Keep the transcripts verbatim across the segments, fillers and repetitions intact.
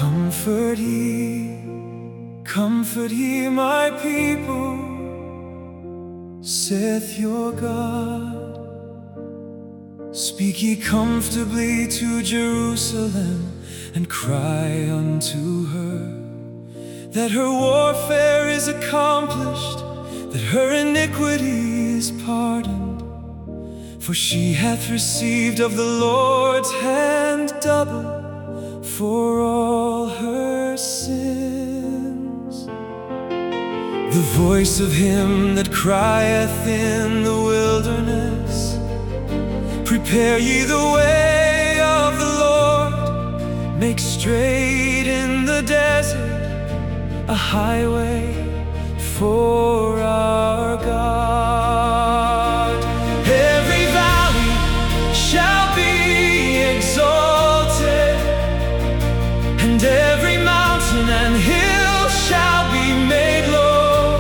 Comfort ye, comfort ye my people, saith your God. Speak ye comfortably to Jerusalem, and cry unto her, that her warfare is accomplished, that her iniquity is pardoned. For she hath received of the Lord's hand double for all her sins. The voice of him that crieth in the wilderness, prepare ye the way of the Lord, make straight in the desert a highway for our God. Every valley shall be exalted, and every mountain and hill shall be made low,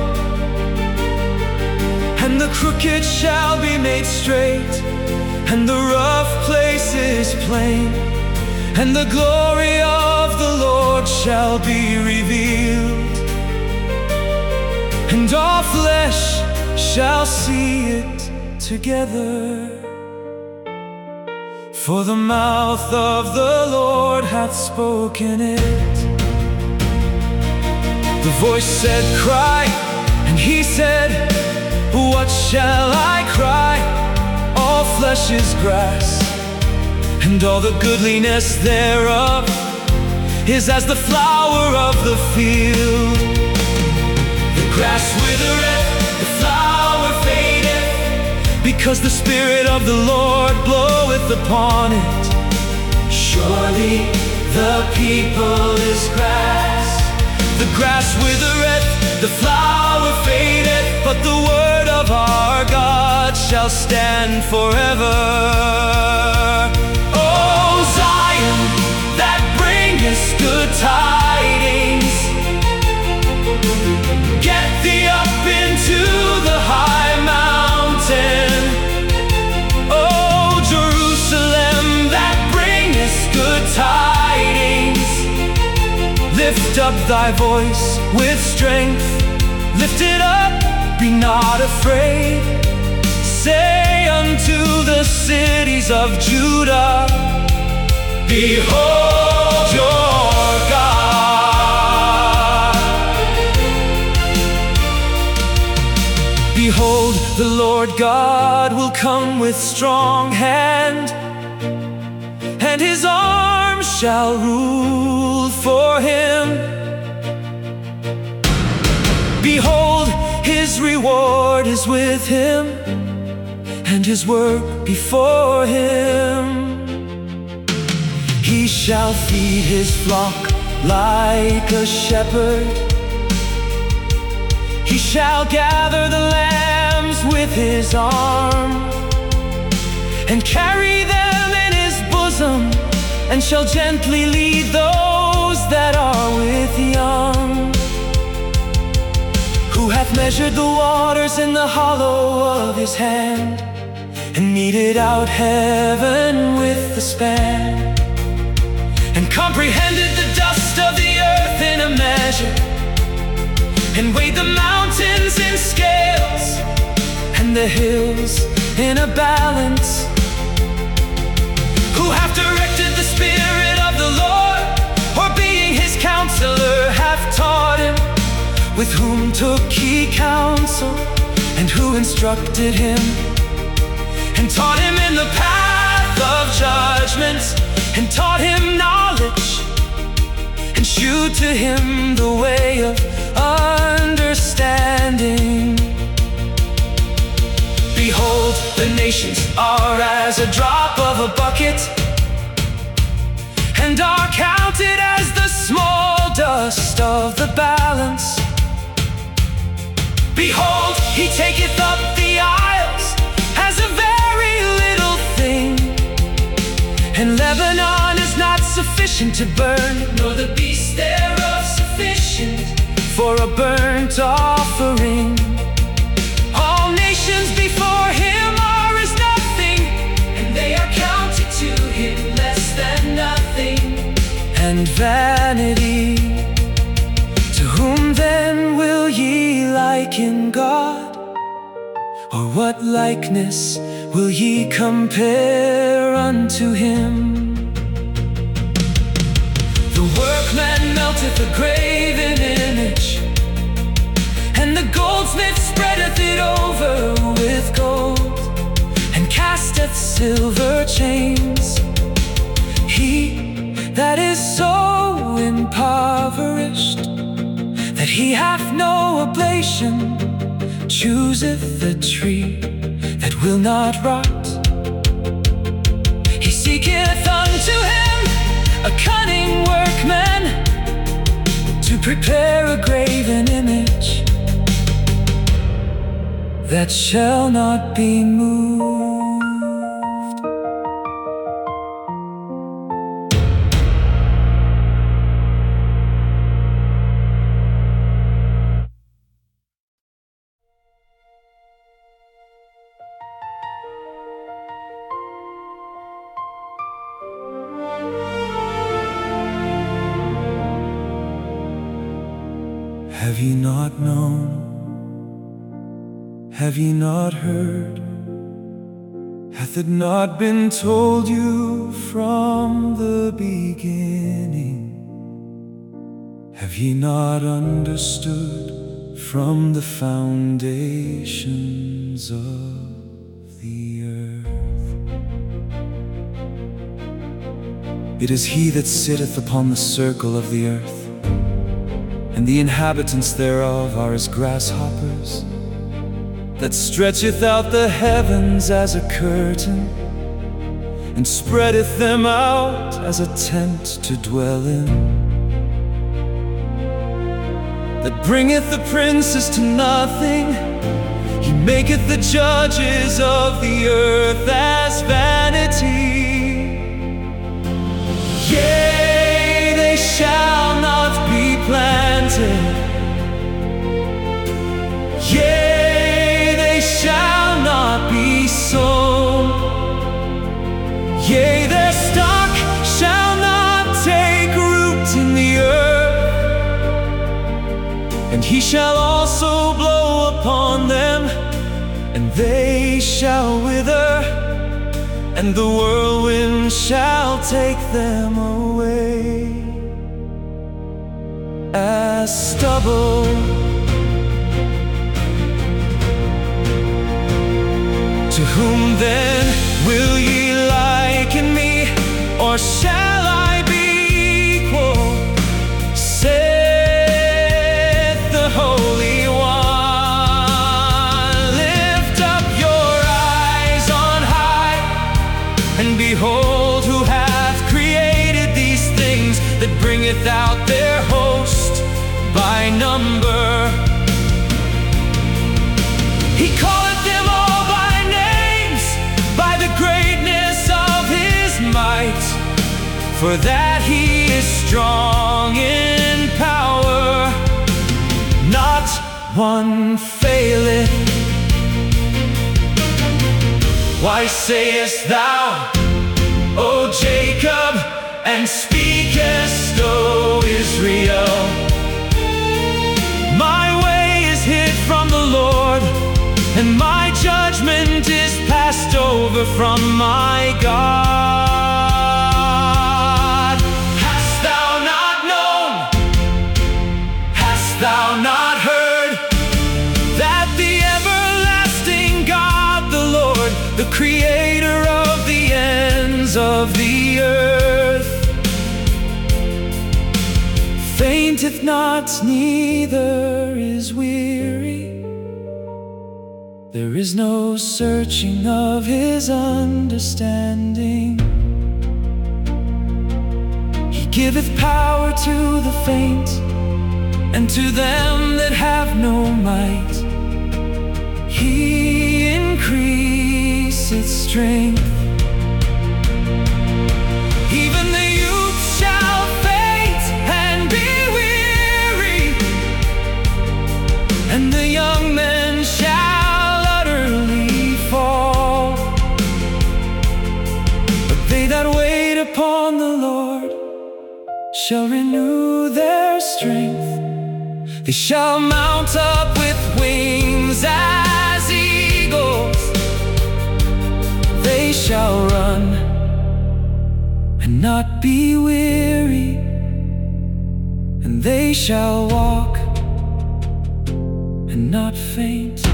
and the crooked shall be made straight, and the rough places plain, and the glory of the Lord shall be revealed, and all flesh shall see it together. For the mouth of the Lord hath spoken it. The voice said, cry, and he said, what shall I cry? All flesh is grass, and all the goodliness thereof is as the flower of the field. The grass withereth, the flower fadeth, because the Spirit of the Lord bloweth upon it. Surely the people is grass. The grass withereth, the flower fadeth, but the word of our God shall stand forever. O Zion, that bringest good tidings, get thee up into the high mountain. O Jerusalem, that bringest good tidings, lift up thy voice with strength, lift it up, be not afraid. Say unto the cities of Judah, behold your God. Behold, the Lord God will come with strong hand, and his arm shall rule for him. Behold, his reward is with him, and his work before him. He shall feed his flock like a shepherd. He shall gather the lambs with his arm, and carry them in his bosom, and shall gently lead those that are with young. Who hath measured the waters in the hollow of his hand, and meted out heaven with the span, and comprehended the dust of the earth in a measure, and weighed the mountains in scales, and the hills in a balance. Who hath directed the Spirit of the Lord, or being his counselor hath taught him? With whom took he counsel, and who instructed him, and taught him in the path of judgment, and taught him knowledge, and shewed to him the way of understanding. Behold, the nations are as a drop of a bucket, and are counted as the small dust of the balance. Behold, he taketh up the isles as a very little thing, and Lebanon is not sufficient to burn, nor the beast thereof sufficient for a burnt offering. All nations before him are as nothing, and they are counted to him less than nothing. and vanity. To whom then will ye liken God? Or what likeness will ye compare unto him? The workman melteth a graven image, and the goldsmith spreadeth it over with gold, and casteth silver chains. He that is so impoverished that he hath no oblation chooseth the tree that will not rot. He seeketh unto him a cunning workman to prepare a graven image that shall not be moved. Have ye not known? Have ye not heard? Hath it not been told you from the beginning? Have ye not understood from the foundations of the earth? It is he that sitteth upon the circle of the earth, and the inhabitants thereof are as grasshoppers, that stretcheth out the heavens as a curtain, and spreadeth them out as a tent to dwell in, that bringeth the princes to nothing. He maketh the judges of the earth as vanity. Yea, they shall not be planted. Yea, they shall not be sown. Yea, their stock shall not take root in the earth. And he shall also blow upon them, and they shall wither, and the whirlwind shall take them away as stubble. To whom then will ye liken me, or shall I be equal? Saith the Holy One. Lift up your eyes on high, and behold who hath created these things, that bringeth out their host by number. He calleth them all by names, by the greatness of his might, for that he is strong in power. Not one faileth. Why sayest thou, O Jacob, and speakest, O Israel? My way is hid from the Lord, and my judgment is passed over from my God. Hast thou not known? Hast thou not heard? That the everlasting God, the Lord, the creator of the ends of the earth, fainteth not, neither is weary. There is no searching of his understanding. He giveth power to the faint, and to them that have no might he increaseth strength. Even the youth shall faint and be weary, and the young men shall utterly fall. But they that wait upon the Lord shall renew their strength. They shall mount up with wings as eagles. They shall run and not be weary, and they shall walk and not faint.